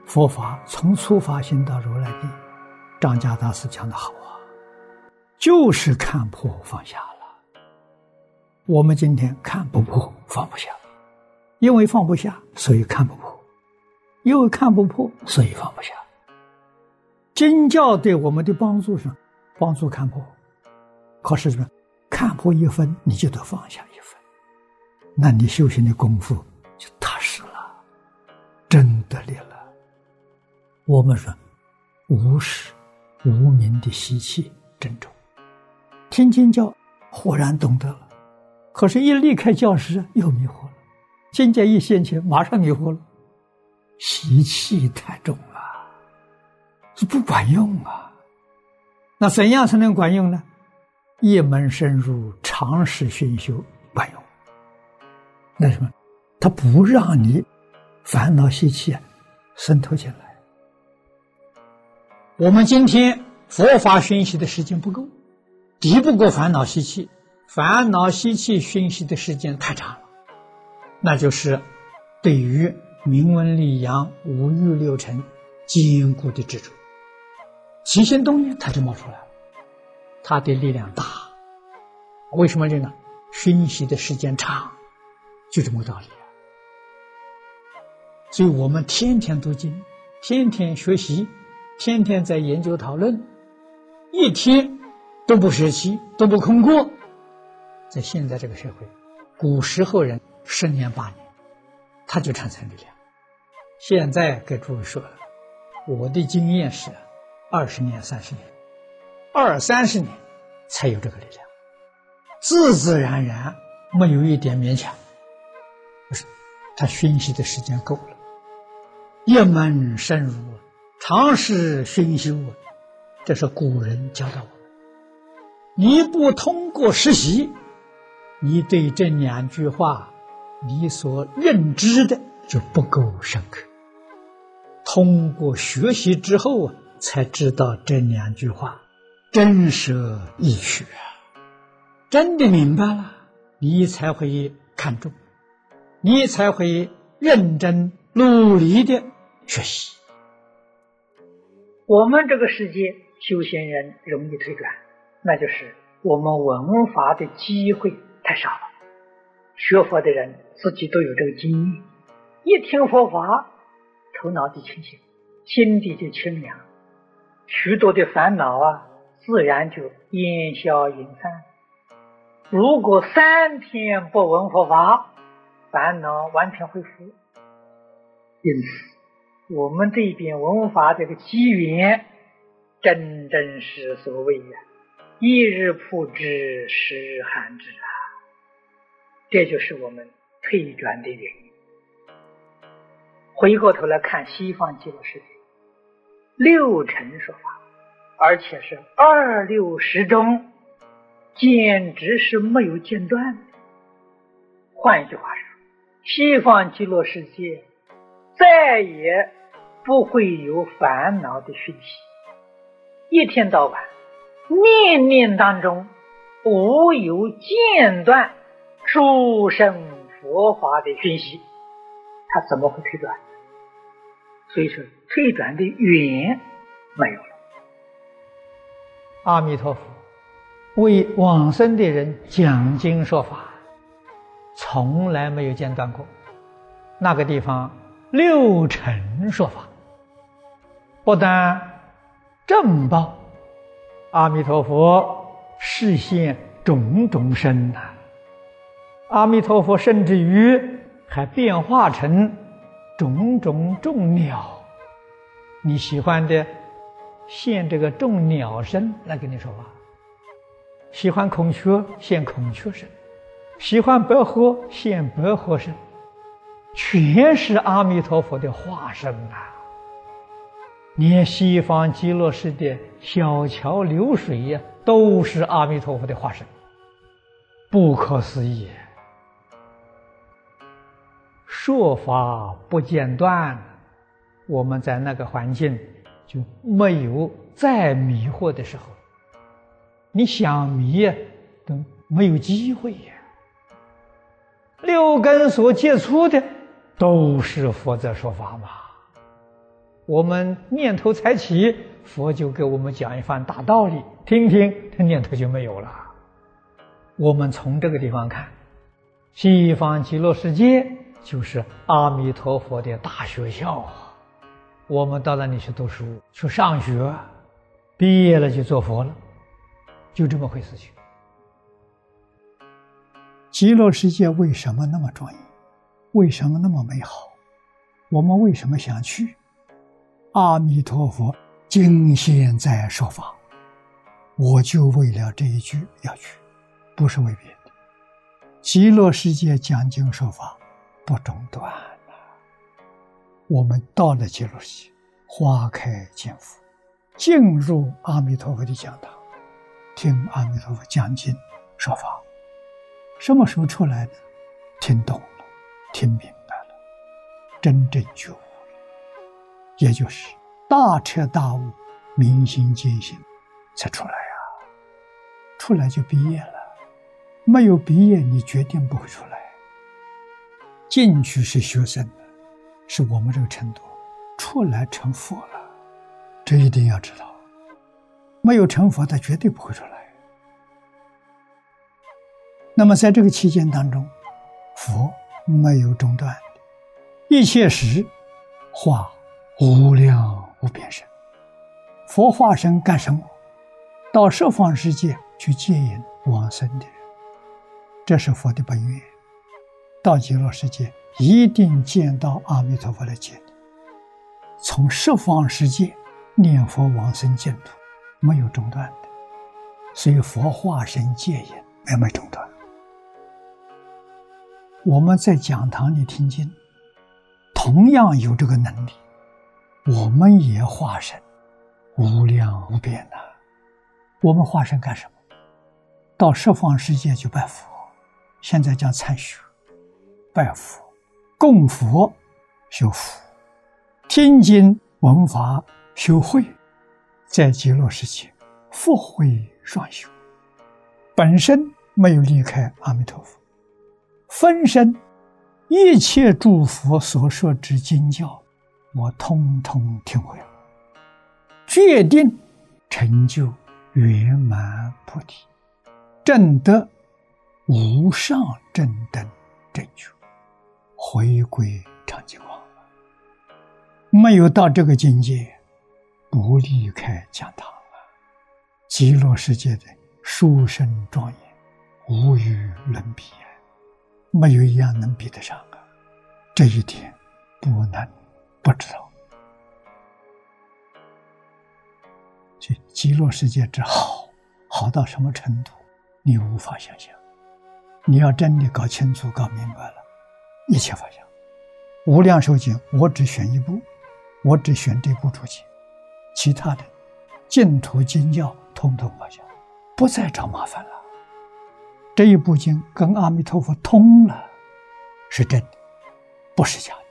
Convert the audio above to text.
佛法从初发心到如来地，张家大师讲得好啊，就是看破放下了。我们今天看不破放不下，因为放不下，所以看不破；因为看不破，所以放不下。经教对我们的帮助是帮助看破，可是什么？看破一分，你就得放下一分，那你修行的功夫就踏实了，真得力了。我们说无始无明的习气真重，听经教豁然懂得了，可是一离开教室又迷惑了，境界一现前马上迷惑了，习气太重了，这不管用啊。那怎样才能管用呢？一门深入，常识熏修管用。那什么？它不让你烦恼习气渗透进来。我们今天佛法熏习的时间不够，敌不过烦恼习气，烦恼习气熏习的时间太长了，那就是对于明文利养五欲六尘坚固的执着，起心动念它就冒出来了，它的力量大。为什么呢？熏习的时间长，就这么个道理。所以我们天天读经，天天学习，天天在研究讨论，一天都不舍弃，都不空过。在现在这个社会，古时候人10年8年他就产生力量。现在给诸位说了，我的经验是20年30年，20-30年才有这个力量，自自然然，没有一点勉强。不是，他熏习的时间够了，一门深入，常识熏修，这是古人教导我们。你不通过实习，你对这2句话你所认知的就不够深刻，通过学习之后才知道这2句话真实义趣真的明白了，你才会看重，你才会认真努力的学习。 我们这个世界修行人容易退转，那就是我们闻法的机会太少了。学佛的人自己都有这个经验，一听佛法，头脑就清醒，心地就清凉，许多的烦恼自然就烟消云散。如果3天不闻佛法，烦恼完全恢复。因此我们这边闻法这个机缘真正是所谓一日曝之10日寒之这就是我们退转的原因。回过头来看西方极乐世界，6乘说法，而且是260中，简直是没有间断的。换一句话说，西方极乐世界再也不会有烦恼的熏习，一天到晚念念当中无有间断殊胜佛法的熏习，它怎么会退转？所以说退转的缘没有了。 阿弥陀佛为往生的人讲经说法，从来没有间断过。那个地方6乘说法，不但正报阿弥陀佛示现种种身阿弥陀佛甚至于还变化成种种众鸟，你喜欢的现这个众鸟身来跟你说话，喜欢孔雀现孔雀身，喜欢白鹤现白鹤身，全是阿弥陀佛的化身连西方极乐世界小桥流水都是阿弥陀佛的化身，不可思议。说法不间断，我们在那个环境就没有再迷惑的时候，你想迷都没有机会6根所接触的都是佛在说法嘛， 我们念头才起，佛就给我们讲一番大道理，听听，这念头就没有了。我们从这个地方看，西方极乐世界就是阿弥陀佛的大学校啊！我们到那里去读书，去上学，毕业了就做佛了，就这么回事情。 极乐世界为什么那么庄严？为什么那么美好？我们为什么想去？阿弥陀佛今现在说法，我就为了这一句要去，不是为别的。极乐世界讲经说法不中断了。我们到了极乐世界，花开见佛，进入阿弥陀佛的讲堂，听阿弥陀佛讲经说法。什么时候出来呢？听懂了，听明白了，真正觉悟了，也就是大彻大悟，明心见性才出来啊。出来就毕业了，没有毕业你决定不会出来。进去是学生的，是我们这个程度，出来成佛了，这一定要知道。没有成佛的绝对不会出来。那么在这个期间当中，佛没有中断的，一切时化无量无边身。佛化身干什么？到十方世界去接引往生的人，这是佛的本愿。到极乐世界一定见到阿弥陀佛来接你。从十方世界念佛往生净土，没有中断的，所以佛化身接引没中断。我们在讲堂里听经，同样有这个能力，我们也化身无量无边呐。我们化身干什么？到十方世界去拜佛，现在讲参学，拜佛、供佛、修福、听经闻法、修慧，在极乐世界福慧双修，本身没有离开阿弥陀佛，分身一切诸佛所说之经教，我通通听会了，决定成就圆满菩提，证得无上正等正觉，回归常寂光。没有到这个境界，不离开讲堂了。极乐世界的殊胜庄严，无与伦比啊，没有一样能比得上啊！这一点不能不知道。所以极乐世界之好，好到什么程度，你无法想象。你要真的搞清楚、搞明白了，一切法相。无量寿经，我只选一部，我只选这部注解，其他的净土经教统统放下，不再找麻烦了。这一部经跟阿弥陀佛通了，是真的，不是假的。